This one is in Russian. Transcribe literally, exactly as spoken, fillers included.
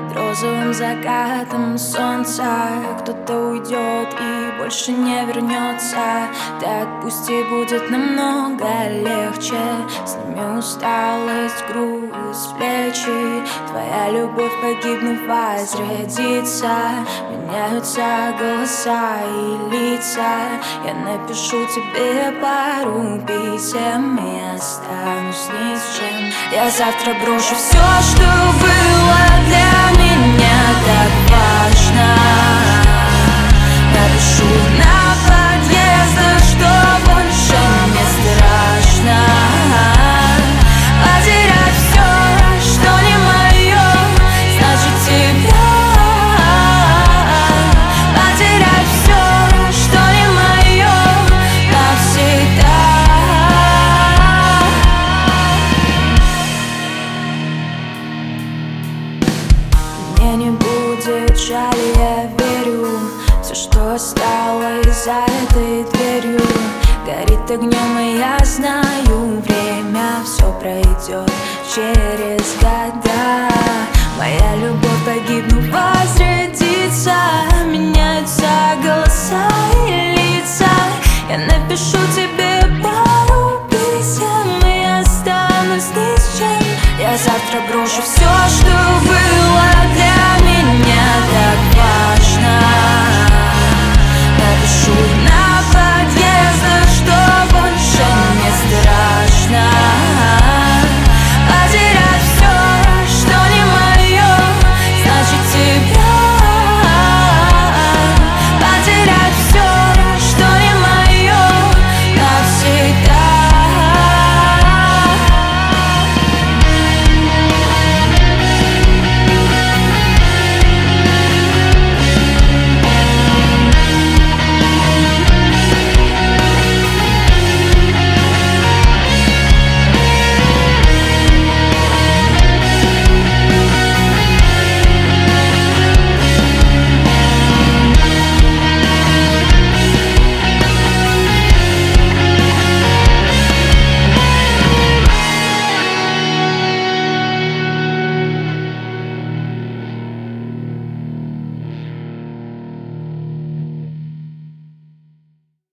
Под розовым закатом солнца кто-то уйдет и больше не вернется. Ты отпусти, будет намного легче. Сними усталость, груз с плечи. Твоя любовь, погибнув, возродится. Меняются голоса и лица. Я напишу тебе пару писем и останусь ни с чем. Я завтра брошу все, что было для меня так важно. Напишу на подъездах, что больше не страшно потерять все, что не мое, значит тебя. Потерять все, что не мое, навсегда. Мне не будет жаль, я верю. Все, что осталось за этой дверью, горит огнем, и я знаю, время все пройдет через года. Моя любовь, погибнув,